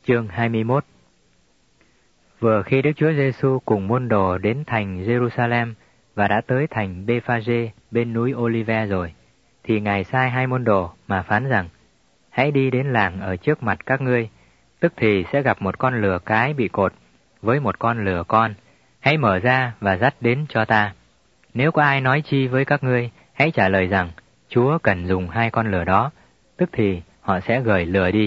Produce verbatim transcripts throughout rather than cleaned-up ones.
Chương hai mươi mốt. Vừa khi Đức Chúa Giêsu cùng môn đồ đến thành Jerusalem và đã tới thành Bê-pha-giê bên núi Olive rồi, thì Ngài sai hai môn đồ mà phán rằng: hãy đi đến làng ở trước mặt các ngươi, tức thì sẽ gặp một con lừa cái bị cột với một con lừa con, hãy mở ra và dắt đến cho ta. Nếu có ai nói chi với các ngươi, hãy trả lời rằng: Chúa cần dùng hai con lừa đó, tức thì họ sẽ gửi lừa đi.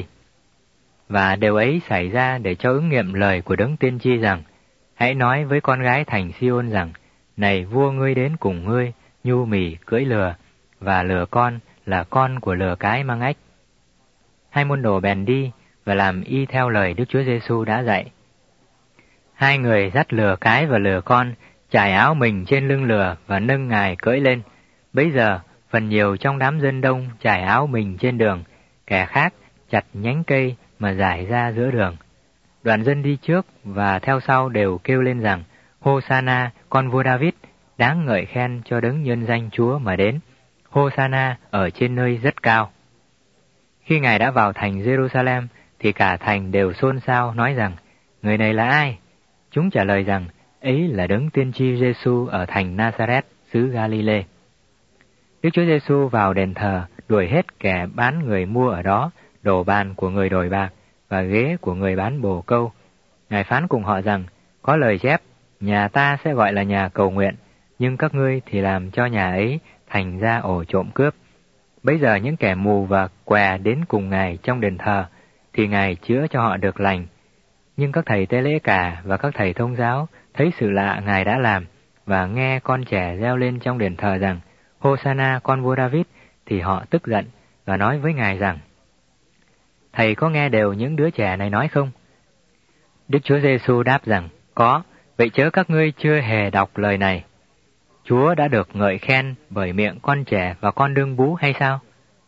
Và điều ấy xảy ra để cho ứng nghiệm lời của đấng tiên tri rằng: hãy nói với con gái thành Si-ôn rằng: này, vua ngươi đến cùng ngươi, nhu mì cưỡi lừa, và lừa con là con của lừa cái mang ách. Hai môn đồ bèn đi và làm y theo lời Đức Chúa Giêsu đã dạy. Hai người dắt lừa cái và lừa con, trải áo mình trên lưng lừa và nâng Ngài cưỡi lên. Bấy giờ, phần nhiều trong đám dân đông trải áo mình trên đường, kẻ khác chặt nhánh cây mà rải ra giữa đường. Đoàn dân đi trước và theo sau đều kêu lên rằng: Hô-sa-na, con vua David, đáng ngợi khen cho đấng nhân danh Chúa mà đến. Hô-sa-na ở trên nơi rất cao. Khi Ngài đã vào thành Jerusalem, thì cả thành đều xôn xao nói rằng: người này là ai? Chúng trả lời rằng: ấy là đấng tiên tri Giêsu ở thành Nazareth, xứ Galilee. Đức Chúa Giêsu vào đền thờ, đuổi hết kẻ bán người mua ở đó, đổ bàn của người đổi bạc và ghế của người bán bồ câu. Ngài phán cùng họ rằng: có lời chép, nhà ta sẽ gọi là nhà cầu nguyện, nhưng các ngươi thì làm cho nhà ấy thành ra ổ trộm cướp. Bấy giờ những kẻ mù và què đến cùng Ngài trong đền thờ, thì Ngài chữa cho họ được lành. Nhưng các thầy tế lễ cả và các thầy thông giáo thấy sự lạ Ngài đã làm, và nghe con trẻ reo lên trong đền thờ rằng: Hô-sa-na, con vua David, thì họ tức giận và nói với Ngài rằng: thầy có nghe đều những đứa trẻ này nói không? Đức Chúa Giêsu đáp rằng: có, vậy chớ các ngươi chưa hề đọc lời này: Chúa đã được ngợi khen bởi miệng con trẻ và con đương bú hay sao?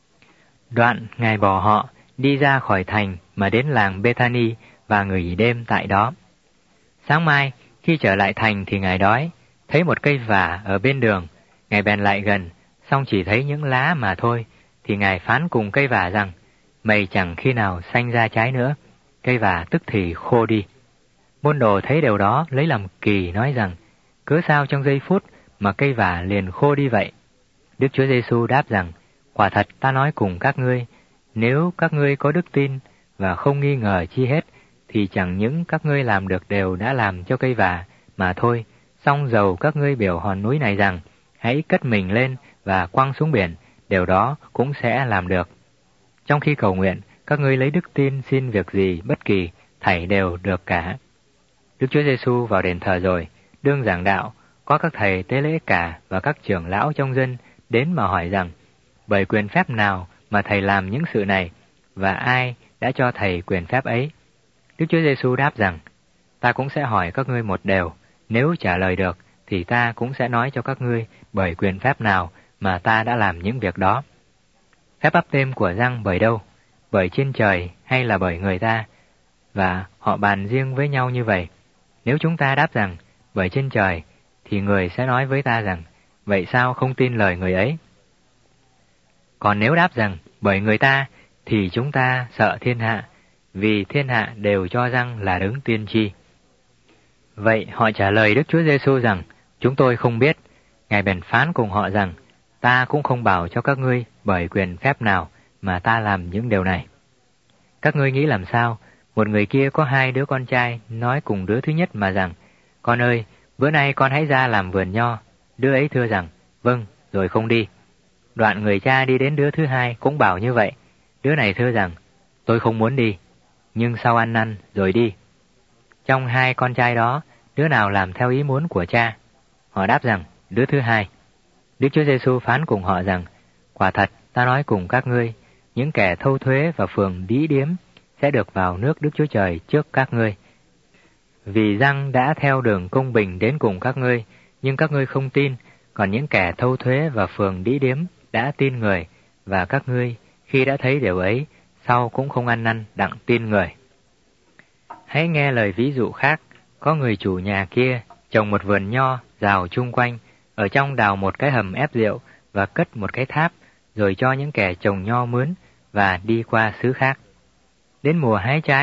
Đoạn Ngài bỏ họ đi ra khỏi thành mà đến làng Bê-tha-ni và nghỉ đêm tại đó. Sáng mai, khi trở lại thành thì Ngài đói, thấy một cây vả ở bên đường. Ngài bèn lại gần, song chỉ thấy những lá mà thôi, thì Ngài phán cùng cây vả rằng: mày chẳng khi nào sanh ra trái nữa. Cây vả tức thì khô đi. Môn đồ thấy điều đó lấy làm kỳ, nói rằng: cớ sao trong giây phút mà cây vả liền khô đi vậy? Đức Chúa Giêsu đáp rằng: quả thật ta nói cùng các ngươi, nếu các ngươi có đức tin và không nghi ngờ chi hết, thì chẳng những các ngươi làm được điều đã làm cho cây vả mà thôi, song dầu các ngươi biểu hòn núi này rằng: hãy cất mình lên và quăng xuống biển, điều đó cũng sẽ làm được. Trong khi cầu nguyện, các ngươi lấy đức tin xin việc gì bất kỳ, thảy đều được cả. Đức Chúa Giêsu vào đền thờ rồi, đương giảng đạo, có các thầy tế lễ cả và các trưởng lão trong dân đến mà hỏi rằng: bởi quyền phép nào mà thầy làm những sự này, và ai đã cho thầy quyền phép ấy? Đức Chúa Giêsu đáp rằng: ta cũng sẽ hỏi các ngươi một điều, nếu trả lời được thì ta cũng sẽ nói cho các ngươi bởi quyền phép nào mà ta đã làm những việc đó. Phép báp têm của Giăng bởi đâu? Bởi trên trời hay là bởi người ta? Và họ bàn riêng với nhau như vậy. Nếu chúng ta đáp rằng bởi trên trời, thì người sẽ nói với ta rằng: vậy sao không tin lời người ấy? Còn nếu đáp rằng bởi người ta, thì chúng ta sợ thiên hạ, vì thiên hạ đều cho Giăng là đấng tiên tri. Vậy họ trả lời Đức Chúa Giêsu rằng: chúng tôi không biết. Ngài bèn phán cùng họ rằng: ta cũng không bảo cho các ngươi bởi quyền phép nào mà ta làm những điều này. Các ngươi nghĩ làm sao? Một người kia có hai đứa con trai, nói cùng đứa thứ nhất mà rằng: con ơi, bữa nay con hãy ra làm vườn nho. Đứa ấy thưa rằng: vâng, rồi không đi. Đoạn người cha đi đến đứa thứ hai cũng bảo như vậy. Đứa này thưa rằng: tôi không muốn đi, nhưng sau ăn năn rồi đi. Trong hai con trai đó, đứa nào làm theo ý muốn của cha? Họ đáp rằng: đứa thứ hai. Đức Chúa Giêsu phán cùng họ rằng: quả thật ta nói cùng các ngươi, những kẻ thâu thuế và phường đĩ điếm sẽ được vào nước Đức Chúa Trời trước các ngươi. Vì Giăng đã theo đường công bình đến cùng các ngươi, nhưng các ngươi không tin, còn những kẻ thâu thuế và phường đĩ điếm đã tin người, và các ngươi khi đã thấy điều ấy, sau cũng không ăn năn đặng tin người. Hãy nghe lời ví dụ khác. Có người chủ nhà kia trồng một vườn nho rào chung quanh, ở trong đào một cái hầm ép rượu và cất một cái tháp, rồi cho những kẻ trồng nho mướn và đi qua xứ khác. Đến mùa hái trái,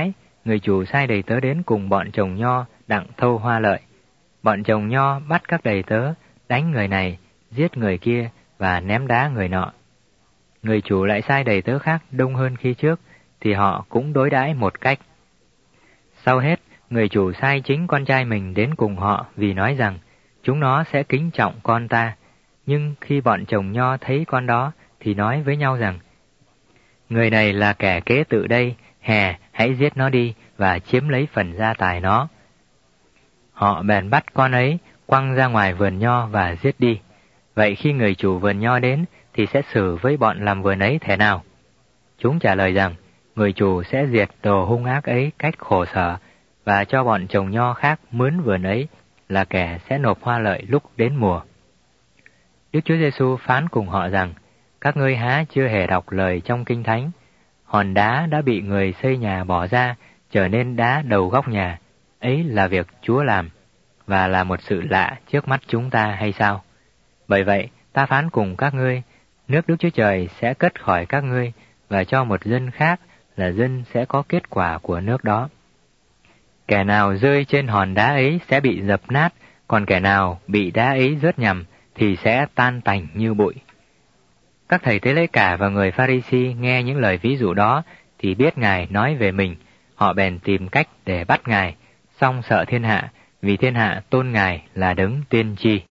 người chủ sai đầy tớ đến cùng bọn trồng nho đặng thâu hoa lợi. Bọn trồng nho bắt các đầy tớ, đánh người này, giết người kia và ném đá người nọ. Người chủ lại sai đầy tớ khác đông hơn khi trước, thì họ cũng đối đãi một cách. Sau hết, người chủ sai chính con trai mình đến cùng họ vì nói rằng chúng nó sẽ kính trọng con ta. Nhưng khi bọn trồng nho thấy con đó thì nói với nhau rằng người này là kẻ kế tự đây, hè hãy giết nó đi và chiếm lấy phần gia tài nó. Họ bèn bắt con ấy, quăng ra ngoài vườn nho và giết đi. Vậy khi người chủ vườn nho đến thì sẽ xử với bọn làm vườn ấy thế nào? Chúng trả lời rằng người chủ sẽ diệt đồ hung ác ấy cách khổ sở và cho bọn trồng nho khác mướn vườn ấy, là kẻ sẽ nộp hoa lợi lúc đến mùa. Đức Chúa Giêsu phán cùng họ rằng, các ngươi há chưa hề đọc lời trong Kinh Thánh, hòn đá đã bị người xây nhà bỏ ra, trở nên đá đầu góc nhà, ấy là việc Chúa làm, và là một sự lạ trước mắt chúng ta hay sao? Bởi vậy, ta phán cùng các ngươi, nước Đức Chúa Trời sẽ cất khỏi các ngươi, và cho một dân khác là dân sẽ có kết quả của nước đó. Kẻ nào rơi trên hòn đá ấy sẽ bị dập nát, còn kẻ nào bị đá ấy rớt nhầm thì sẽ tan tành như bụi. Các thầy tế lễ cả và người Pha-ri-si nghe những lời ví dụ đó thì biết Ngài nói về mình. Họ bèn tìm cách để bắt Ngài, song sợ thiên hạ, vì thiên hạ tôn Ngài là đấng tiên tri.